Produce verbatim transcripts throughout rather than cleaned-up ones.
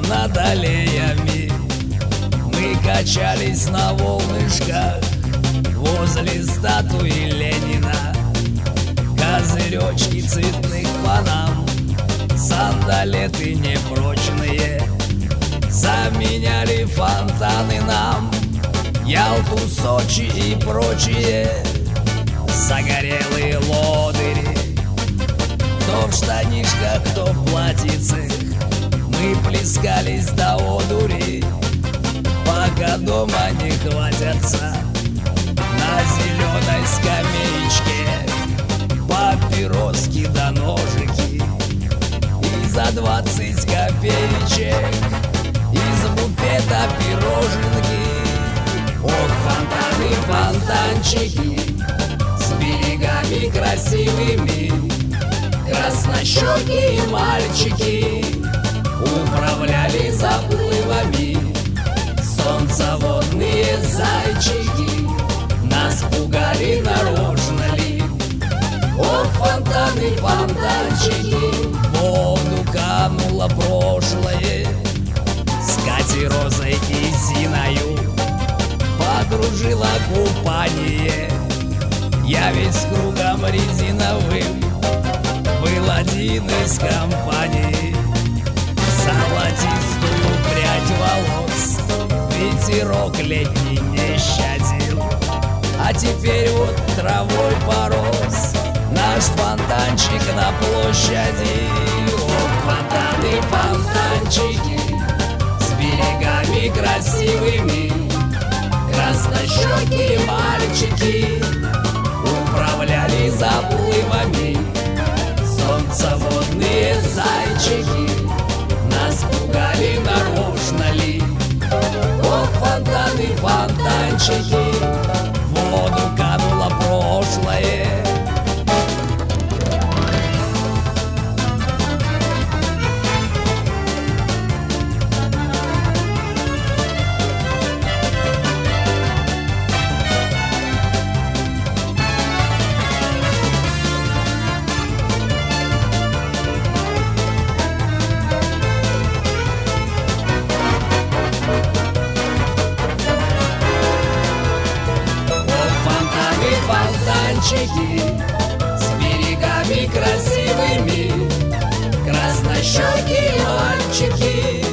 над аллеями. Мы качались на волнышках возле статуи Ленина. Козыречки цветных панам, сандалеты непрочные заменяли фонтаны нам. Ялту, Сочи и прочие загорелые лодыри. Кто в штанишках, кто в платьицах, мы плескались до одури, пока дома не хватятся на зеленой скамеечке папироски да ножики. И за двадцать копеечек из буфета пироженки. Ох, фонтаны, фонтанчики с берегами красивыми, краснощекие мальчики управляли заплывами. Солнцеводные зайчики нас пугали нарочно ли. Ох, фонтаны, фонтанчики, в воду кануло прошлое. С Катей, Розой и Зиною подружила купание. Я ведь с кругом резиновым был один из компании. Золотистую прядь волос ветерок летний не щадил, а теперь вот травой порос наш фонтанчик на площади. Ох, фонтаны, фонтанчики с берегами красивыми, краснощекие мальчики управляли заплывами. Солнцеводные зайчики нас пугали нарочно ли. Ох, фонтаны, фонтанчики, в воду кануло прошлое. Фонтанчики с берегами красивыми, краснощекие мальчики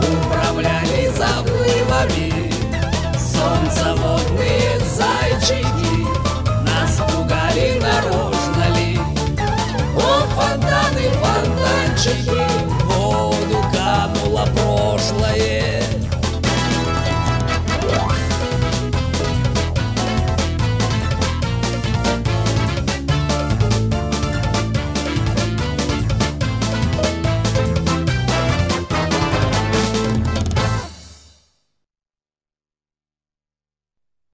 управляли заплывами. Солнцеводные зайчики